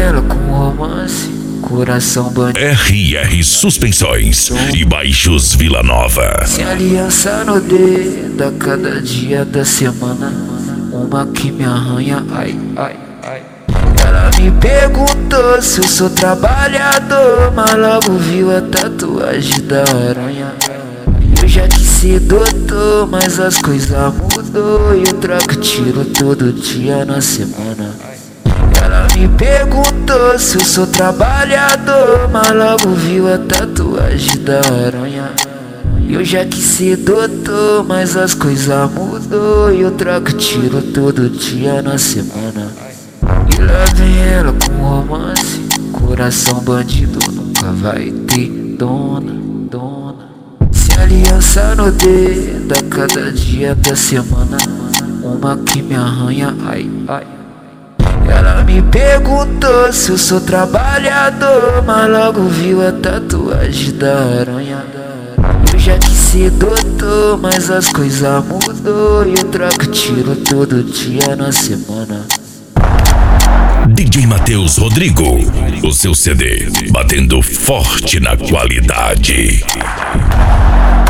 ela com romance, coração bandido. RR Suspensões e Baixos Vila Nova. Sem aliança no dedo a cada dia da semana, uma que me arranha, ai, ai, ai. Ela me perguntou se eu sou trabalhador, mas logo viu a tatuagem da aranha. Eu já quis ser doutor, mas as coisas mudou e eu troco tiro todo dia na semana. Ela me perguntou se eu sou trabalhador, mas logo viu a tatuagem da aranha. Eu já quis ser doutor, mas as coisas mudou e eu troco tiro todo dia na semana. E lá vem ela com romance, coração bandido nunca vai ter dona, dona. Sem aliança no dedo a cada dia da semana, uma que me arranha, ai, ai. Ela me perguntou se eu sou trabalhador, mas logo viu a tatuagem da aranha. Eu já quis ser doutor, mas as coisas mudou e eu troco tiro todo dia na semana. DJ Matheus Rodrigo, o seu CD batendo forte na qualidade.